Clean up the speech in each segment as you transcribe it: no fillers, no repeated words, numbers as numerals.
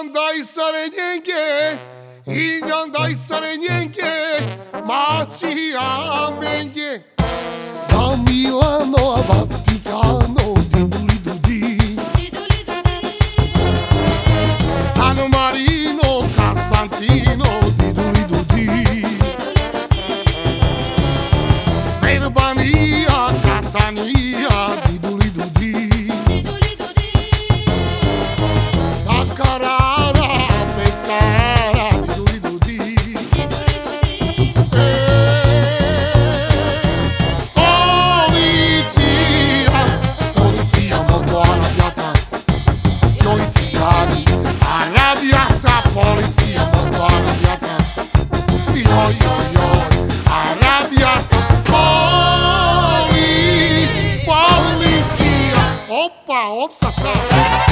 dai sare niente, dai sare niente, ma ci amenye. Da Milano a Vaticano, diduli-dudi, San Marino, Casantino, diduli-dudi, Verbania, Catania, diduli-dudi, da Carrara a Pescara, diduli-dudi. Polizia molto arrabbiata, polizia molto arrabbiata, arrabbiata, polizia, oppa, opsa,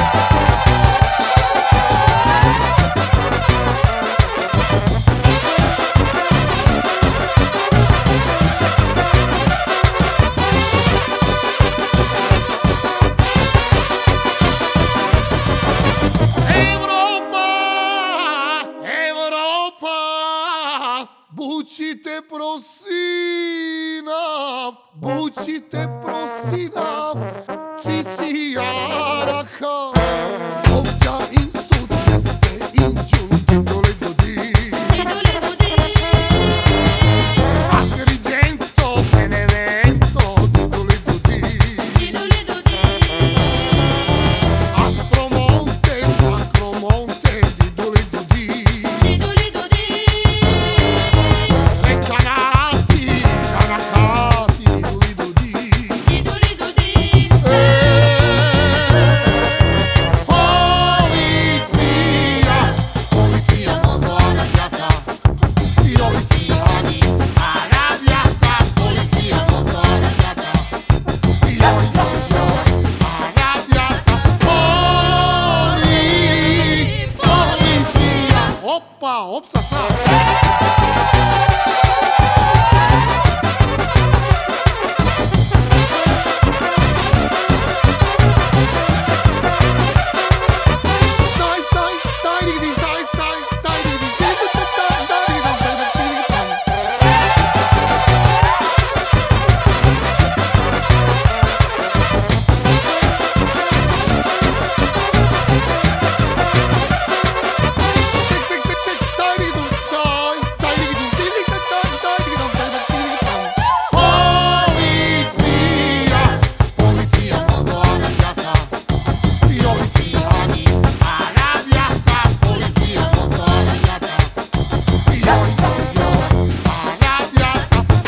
bucite prosina, cici araca, doppia in sud, este in giù, didoli-dudi, Agrigento, Benevento, didoli-dudi, Aspromonte, Sacromonte, didoli-dudi, oppa, opsa,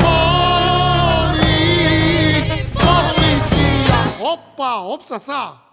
oppa, opsa,